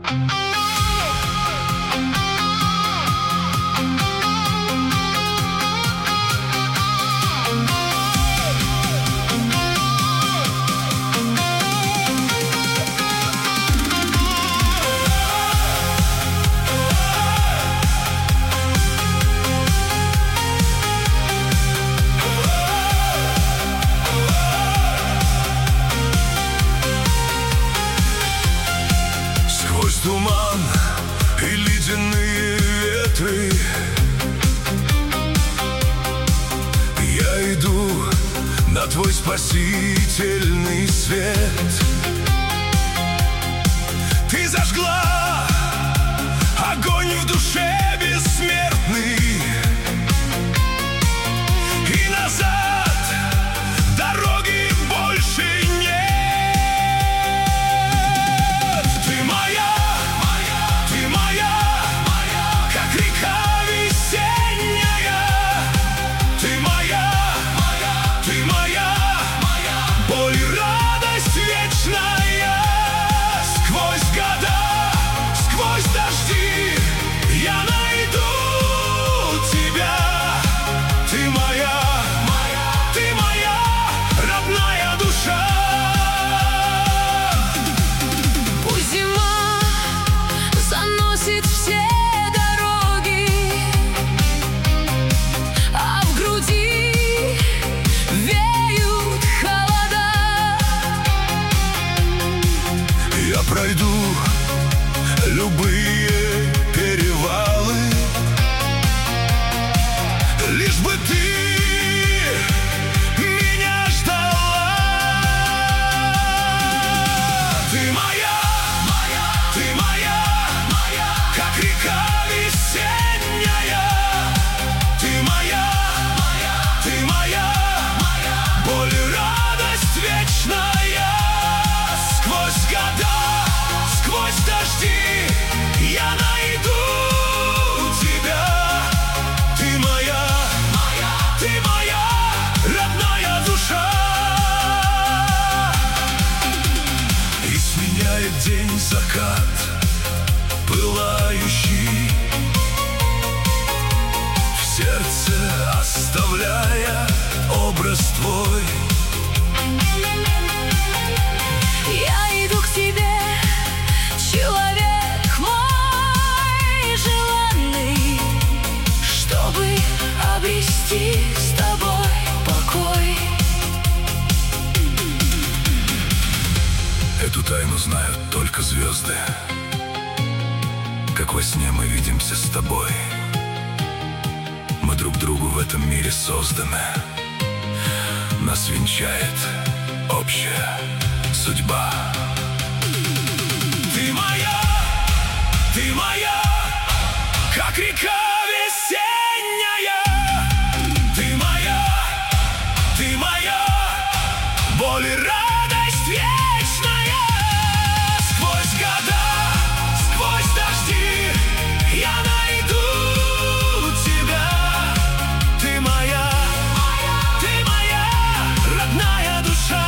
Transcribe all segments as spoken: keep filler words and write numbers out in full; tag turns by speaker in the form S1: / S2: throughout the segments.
S1: Туман и ледяные ветры, я иду на твой спасительный свет. Ты зажгла огонь в душе бессмертный, и назад дороги больше нет. Ты моя, пройду любые перевалы, лишь бы ты меня ждала. Ты моя, моя, ты моя, моя, как река весенняя. Ты моя, моя, ты моя, моя, боль и радость вечная. Сквозь года, сквозь дожди я найду тебя. Ты моя, моя, ты моя родная душа. И сменяет день закат пылающий, в сердце оставляя образ твой.
S2: Я иду к тебе, человек мой желанный, чтобы обрести с тобой покой.
S1: Эту тайну знают только звезды, как во сне мы видимся с тобой. Мы друг другу в этом мире созданы, нас венчает общая судьба. Ты моя, ты моя, как река весенняя. Ты моя, ты моя, боль и радость вечная. Сквозь года, сквозь дожди я найду тебя. Ты моя, ты моя родная душа.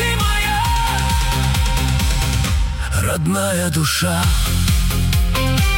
S1: Родная душа.